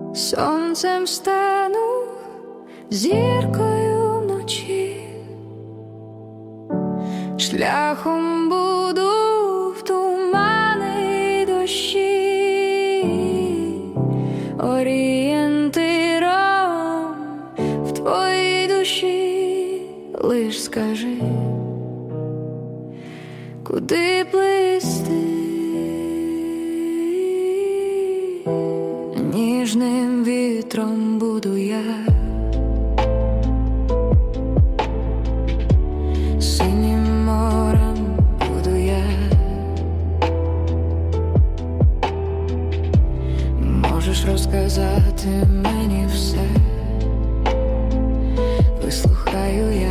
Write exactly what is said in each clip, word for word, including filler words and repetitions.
Сонцем стану, зіркою вночі, шляхом буду в тумани й дощі, орієнтиром в твоїй душі. Лиш скажи, куди плисти. Ніжним вітром буду я, синім морем буду я. Можеш розказати мені все, вислухаю я.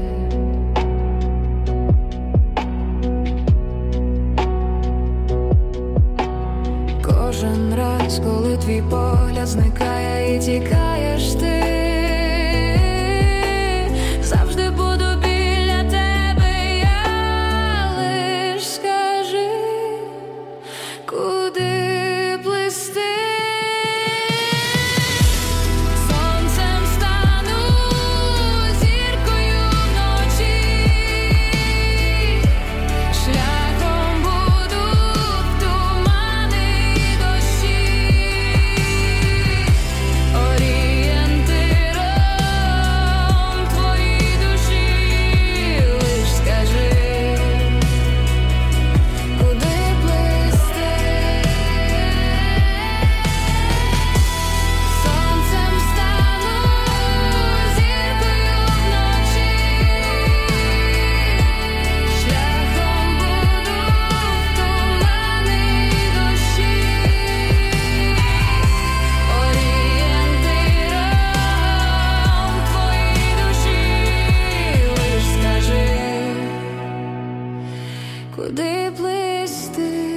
Кожен раз, коли твій погляд зникає і тікаєш ти, завжди буду біля тебе я. Лиш скажи, куди плисти. Сонцем стану, зіркою вночі, шляхом буду в тумани й дощі, орієнтиром твоїй душі. Лиш скажи, куди плисти. Сонцем стану, зіркою вночі, шляхом буду в тумани й дощі, орієнтиром твоїй душі. Лиш скажи, куди плисти.